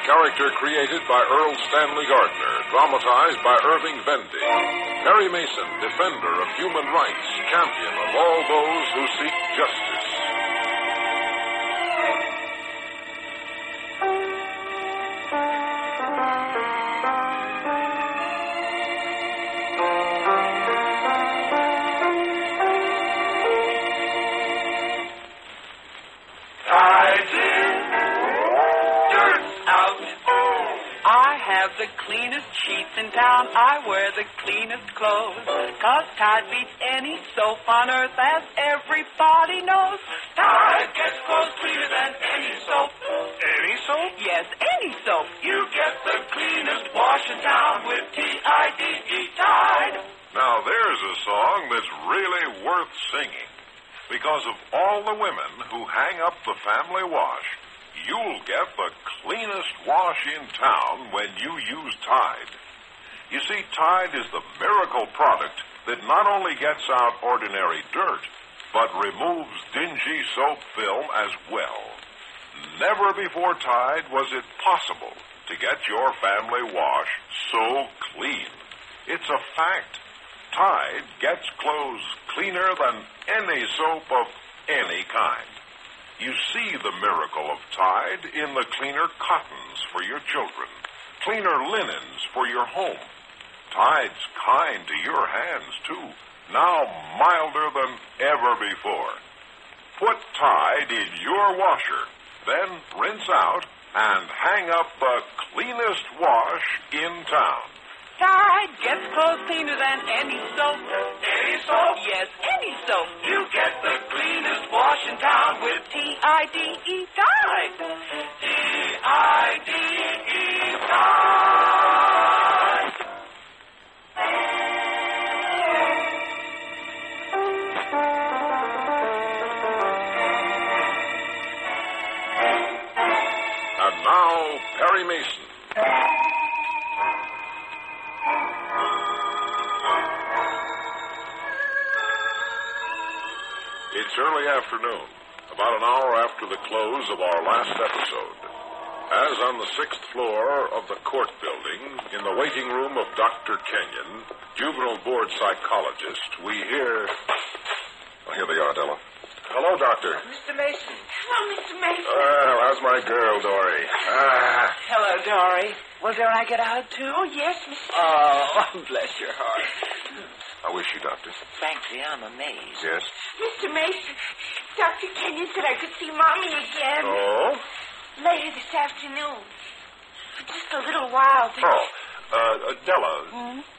character created by Earl Stanley Gardner, dramatized by Irving Vendy. Perry Mason, defender of human rights, champion of all those who seek justice. The cleanest sheets in town, I wear the cleanest clothes. 'Cause Tide beats any soap on earth, as everybody knows. Tide gets clothes cleaner than any soap. Any soap? Yes, any soap. You get the cleanest wash in town with T-I-D-E, Tide. Now there's a song that's really worth singing. Because of all the women who hang up the family wash, you'll get the cleanest wash in town when you use Tide. You see, Tide is the miracle product that not only gets out ordinary dirt, but removes dingy soap film as well. Never before Tide was it possible to get your family wash so clean. It's a fact. Tide gets clothes cleaner than any soap of any kind. You see the miracle of Tide in the cleaner cottons for your children, cleaner linens for your home. Tide's kind to your hands, too, now milder than ever before. Put Tide in your washer, then rinse out and hang up the cleanest wash in town. Tide gets clothes cleaner than any soap. Any soap? Yes, any soap. You get the cleanest wash in town with T-I-D-E, Tide. T-I-D-E, Tide. And now, Perry Mason. It's early afternoon, about an hour after the close of our last episode. As on the 6th floor of the court building, in the waiting room of Dr. Kenyon, juvenile board psychologist, we hear... Oh, here they are, Della. Hello, Doctor. Mr. Mason. Hello, Mr. Mason. How's my girl, Dory? Hello, Dory. Well, don't I get out, too? Oh, yes, Mr. Oh, bless your heart. How is she, Doctor? Frankly, I'm amazed. Yes? Mr. Mason, Dr. Kenyon said I could see Mommy again. Oh? Later this afternoon. For just a little while. Della.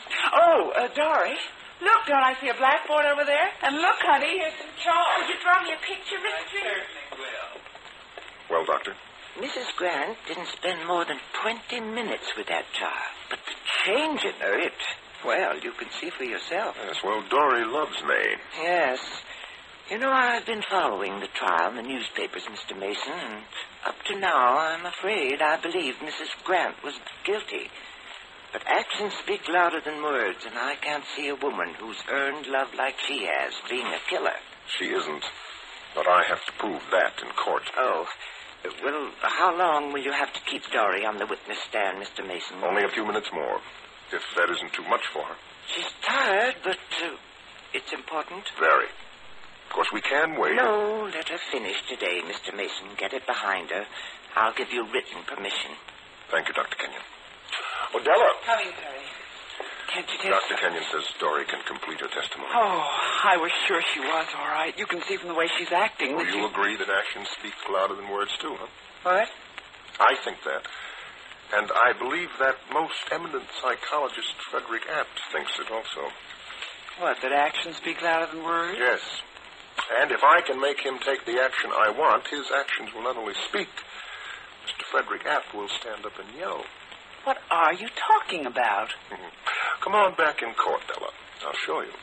Dory. Look, don't I see a blackboard over there? And look, honey, here's some chalk. Will you draw me a picture, mister? Certainly will. Well, Doctor? Mrs. Grant didn't spend more than 20 minutes with that child. But the change in her, well, you can see for yourself. Yes, well, Dory loves me. Yes. You know, I've been following the trial in the newspapers, Mr. Mason, and up to now, I'm afraid I believe Mrs. Grant was guilty. But actions speak louder than words, and I can't see a woman who's earned love like she has being a killer. She isn't. But I have to prove that in court. Oh, well, how long will you have to keep Dory on the witness stand, Mr. Mason? Only a few minutes more, if that isn't too much for her. She's tired, but it's important. Very. Of course, we can wait. No, let her finish today, Mr. Mason. Get it behind her. I'll give you written permission. Thank you, Dr. Kenyon. Oh, Della. Coming, Perry. Can't you tell? Dr. Kenyon says Dory can complete her testimony. Oh, I was sure she was all right. You can see from the way she's acting. Well, you agree that actions speak louder than words, too, huh? What? I think that. And I believe that most eminent psychologist Frederick Abt thinks it also. What, that actions speak louder than words? Yes. And if I can make him take the action I want, his actions will not only speak. Mr. Frederick Abt will stand up and yell. What are you talking about? Come on back in court, Della. I'll show you.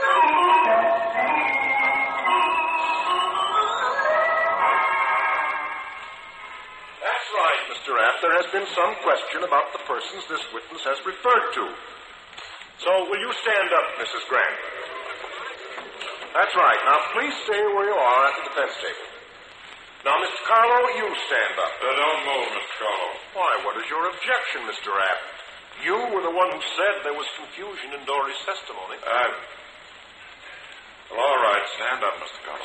That's right, Mr. Abt. There has been some question about the persons this witness has referred to. So, will you stand up, Mrs. Grant? That's right. Now, please stay where you are at the defense table. Now, Mr. Carlo, you stand up. Don't move, Mr. Carlo. Why, what is your objection, Mr. Rapp? You were the one who said there was confusion in Dory's testimony. Well, all right. Stand up, Mr. Carlo.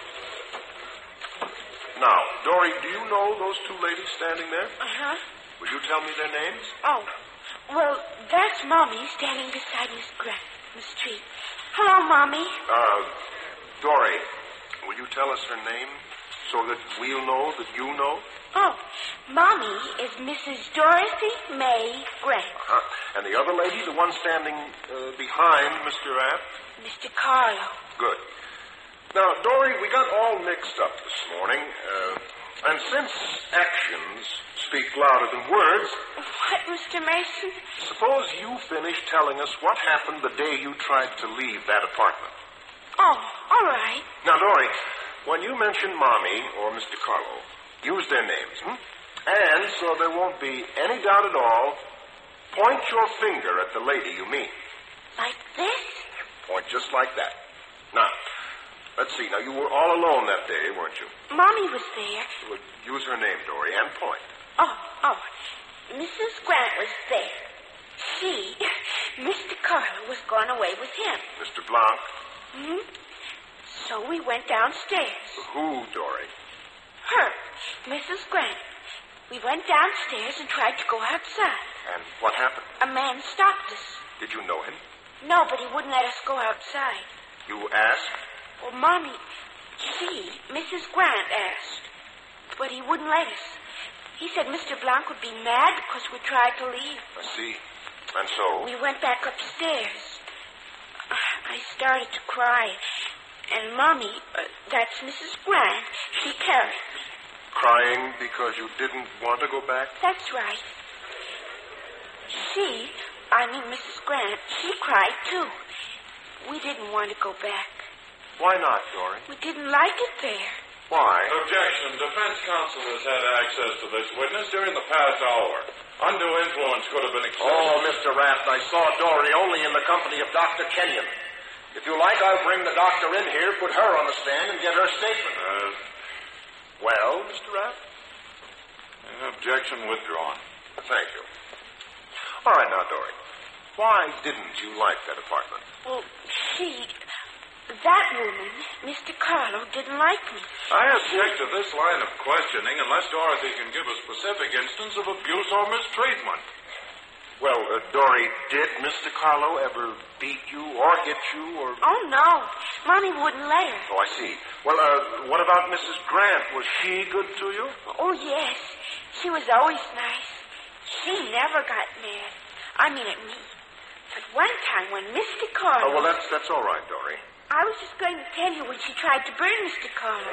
Now, Dory, do you know those two ladies standing there? Uh-huh. Will you tell me their names? Oh, well, that's Mommy standing beside Miss Grant in the street. Hello, Mommy. Dory, will you tell us her name so that we'll know that you know? Oh, Mommy is Mrs. Dorothy May Grant. And the other lady, the one standing behind Mr. Rapp? Mr. Carlo. Good. Now, Dory, we got all mixed up this morning. And since actions speak louder than words... What, Mr. Mason? Suppose you finish telling us what happened the day you tried to leave that apartment. Oh, all right. Now, Dory, when you mention Mommy or Mr. Carlo, use their names, And so there won't be any doubt at all, point your finger at the lady you mean. Like this? Point just like that. Now, let's see. Now, you were all alone that day, weren't you? Mommy was there. Well, use her name, Dory, and point. Oh. Mrs. Grant was there. She, Mr. Carlo, was gone away with him. Mr. Blanc? So we went downstairs. Who, Dory? Her, Mrs. Grant. We went downstairs and tried to go outside. And what happened? A man stopped us. Did you know him? No, but he wouldn't let us go outside. You asked? Well, Mommy, Mrs. Grant asked. But he wouldn't let us. He said Mr. Blanc would be mad because we tried to leave. I see. And so? We went back upstairs. I started to cry. And Mommy, that's Mrs. Grant, she carried me. Crying because you didn't want to go back? That's right. Mrs. Grant, she cried too. We didn't want to go back. Why not, Dory? We didn't like it there. Why? Objection. Defense counsel has had access to this witness during the past hour. Undue influence could have been exerted. Oh, Mr. Raft, I saw Dory only in the company of Dr. Kenyon. If you like, I'll bring the doctor in here, put her on the stand, and get her statement. Well, Mr. Raft? Objection withdrawn. Thank you. All right, now, Dory. Why didn't you like that apartment? Well, that woman, Mr. Carlo, didn't like me. I object to this line of questioning unless Dorothy can give a specific instance of abuse or mistreatment. Well, Dory, did Mr. Carlo ever beat you or hit you or... Oh, no. Mommy wouldn't let her. Oh, I see. Well, what about Mrs. Grant? Was she good to you? Oh, yes. She was always nice. She never got mad. I mean at me. But one time when Mr. Carlo... Oh, well, that's all right, Dory. I was just going to tell you when she tried to burn Mr. Carlo.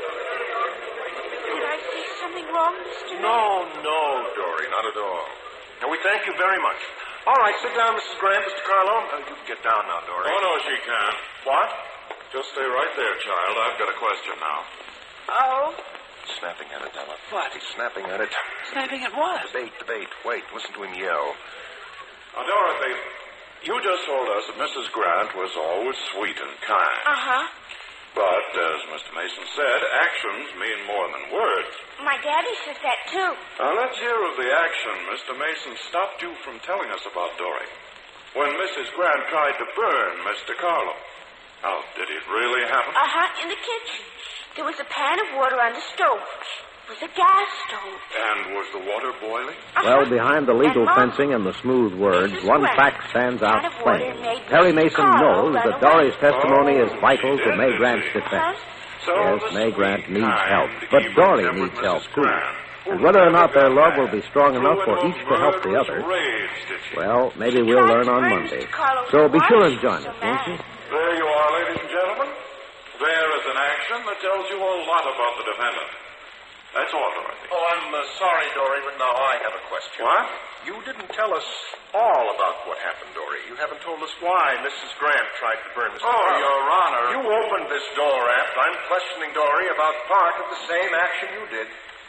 Did I say something wrong, Mr. No, Dory, not at all. And we thank you very much. All right, sit down, Mrs. Grant, Mr. Carlo. You can get down now, Dory. Oh, no, she can't. What? Just stay right there, child. I've got a question now. Oh? Snapping at it, Della. What? He's snapping at it. Snapping at what? Debate. Wait, listen to him yell. Now, Dorothy, you just told us that Mrs. Grant was always sweet and kind. Uh-huh. But, as Mr. Mason said, actions mean more than words. My daddy says that, too. Now, let's hear of the action Mr. Mason stopped you from telling us about Dory. When Mrs. Grant tried to burn Mr. Carlo. Now, did it really happen? Uh-huh, in the kitchen. There was a pan of water on the stove. It was a gas stove. And was the water boiling? Uh-huh. Well, behind the legal And Mom, fencing and the smooth words, Mrs. one Grant, fact stands out pan of water plain. made Perry Mrs. Mason Carlo knows run that away. Dory's testimony is vital to she May did, Grant's did she? defense. So Yes, the May sweet, Grant needs kind, help, but Dory even-tempered needs help, Mrs. too. Grant, And who whether or never not their got love mad, will be strong enough flew for into each to help the murderous other, rage, did she? well, maybe She we'll tried learn to on burn Monday. Mr. Carlo's So be wife. sure and She join was us, so won't you? mad. There you are, ladies and gentlemen. There is an action that tells you a lot about the defendant. That's all, Dorothy. Oh, I'm sorry, Dory, but now I have a question. What? You didn't tell us all about what happened, Dory. You haven't told us why Mrs. Grant tried to burn Mr. Oh, Carlo. Your Honor. You opened this door, Apt. I'm questioning Dory about part of the same action you did.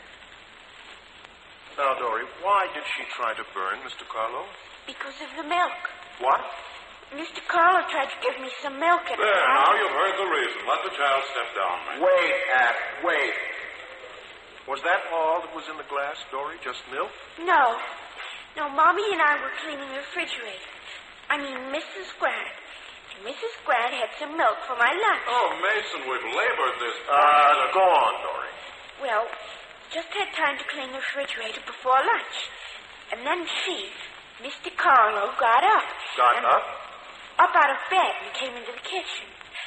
Now, Dory, why did she try to burn Mr. Carlo? Because of the milk. What? Mr. Carlo tried to give me some milk at There, now you've heard the reason. Let the child step down, man. Wait, Apt, wait. Was that all that was in the glass, Dory? Just milk? No. No, Mommy and I were cleaning the refrigerator. I mean, Mrs. Grant. And Mrs. Grant had some milk for my lunch. Oh, Mason, we've labored this. Go on, Dory. Well, just had time to clean the refrigerator before lunch. And then Mr. Carlo, got up. Got up? Up out of bed and came into the kitchen.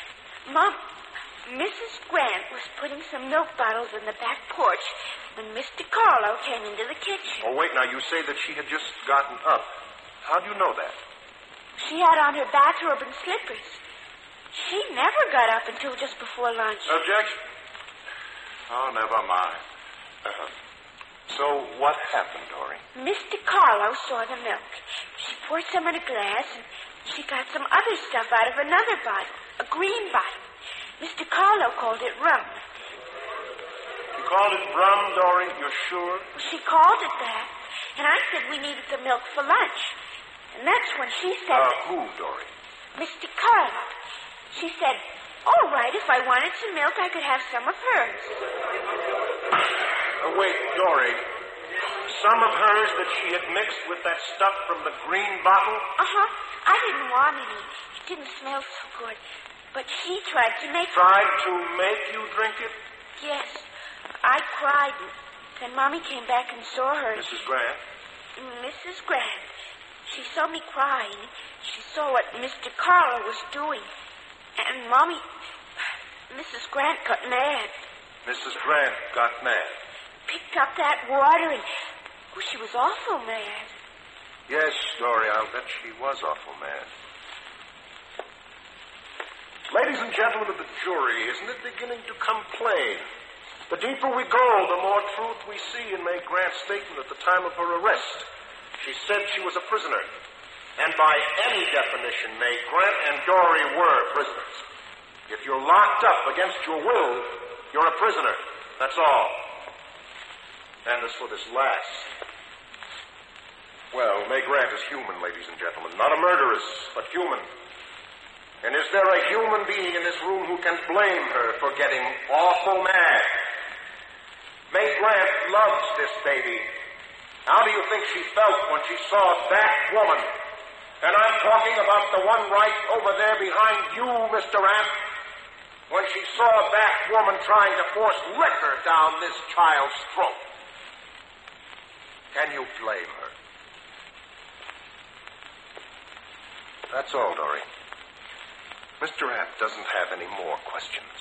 Mrs. Grant was putting some milk bottles in the back porch when Mr. Carlo came into the kitchen. Oh, wait, now, you say that she had just gotten up. How do you know that? She had on her bathrobe and slippers. She never got up until just before lunch. Objection. Oh, never mind. So what happened, Dory? Mr. Carlo saw the milk. She poured some in a glass, and she got some other stuff out of another bottle, a green bottle. Mr. Carlo called it rum. You called it rum, Dory? You're sure? She called it that, and I said we needed the milk for lunch. And that's when she said... Who, Dory? Mr. Carlo. She said, all right, if I wanted some milk, I could have some of hers. Wait, Dory. Some of hers that she had mixed with that stuff from the green bottle? Uh-huh. I didn't want any. It didn't smell so good. But she tried to make... Tried to make you drink it? Yes. I cried. Then Mommy came back and saw her. Mrs. Grant? Mrs. Grant. She saw me crying. She saw what Mr. Carlo was doing. And Mommy... Mrs. Grant got mad. Mrs. Grant got mad? Picked up that water and... Oh, she was awful mad. Yes, Dory, I'll bet she was awful mad. Ladies and gentlemen of the jury, isn't it beginning to come plain? The deeper we go, the more truth we see in May Grant's statement at the time of her arrest. She said she was a prisoner. And by any definition, May Grant and Dory were prisoners. If you're locked up against your will, you're a prisoner. That's all. And as for this last... Well, May Grant is human, ladies and gentlemen. Not a murderess, but human. And is there a human being in this room who can blame her for getting awful mad? May Grant loves this baby. How do you think she felt when she saw that woman? And I'm talking about the one right over there behind you, Mr. Amp. When she saw that woman trying to force liquor down this child's throat. Can you blame her? That's all, Dory. Mr. Amp doesn't have any more questions.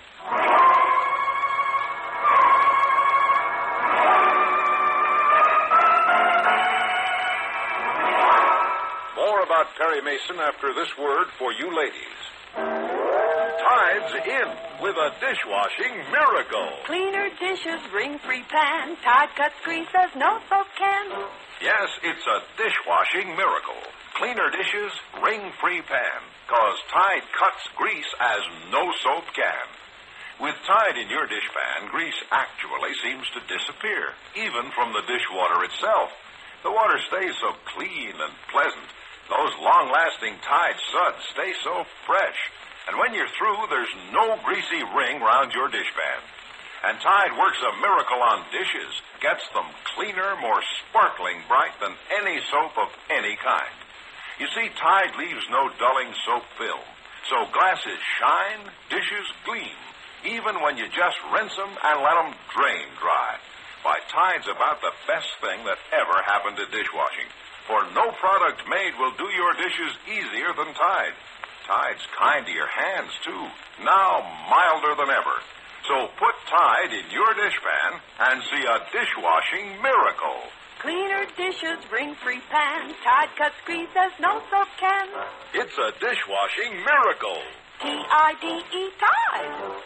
More about Perry Mason after this word for you ladies. Tide's in with a dishwashing miracle. Cleaner dishes, ring-free pan, Tide cuts grease as no soap can. Yes, it's a dishwashing miracle. Cleaner dishes, ring-free pan. 'Cause Tide cuts grease as no soap can. With Tide in your dishpan, grease actually seems to disappear, even from the dishwater itself. The water stays so clean and pleasant. Those long-lasting Tide suds stay so fresh. And when you're through, there's no greasy ring round your dishpan. And Tide works a miracle on dishes, gets them cleaner, more sparkling bright than any soap of any kind. You see, Tide leaves no dulling soap film. So glasses shine, dishes gleam, even when you just rinse them and let them drain dry. Why, Tide's about the best thing that ever happened to dishwashing. For no product made will do your dishes easier than Tide. Tide's kind to your hands, too. Now milder than ever. So put Tide in your dishpan and see a dishwashing miracle. Cleaner dishes, ring-free pan, Tide cuts grease as no soap can. It's a dishwashing miracle. T-I-D-E, Tide.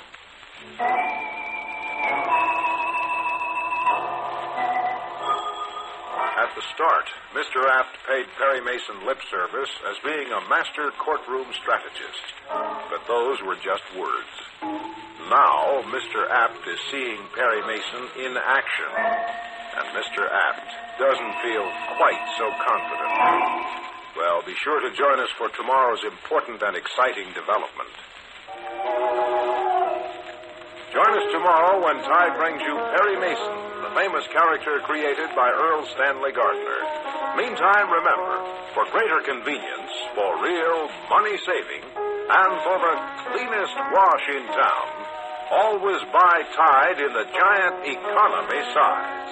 At the start, Mr. Apt paid Perry Mason lip service as being a master courtroom strategist. But those were just words. Now, Mr. Apt is seeing Perry Mason in action. And Mr. Apt doesn't feel quite so confident. Well, be sure to join us for tomorrow's important and exciting development. Join us tomorrow when Tide brings you Perry Mason, the famous character created by Earl Stanley Gardner. Meantime, remember, for greater convenience, for real money saving, and for the cleanest wash in town, always buy Tide in the giant economy size.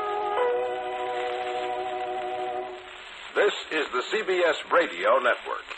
This is the CBS Radio Network.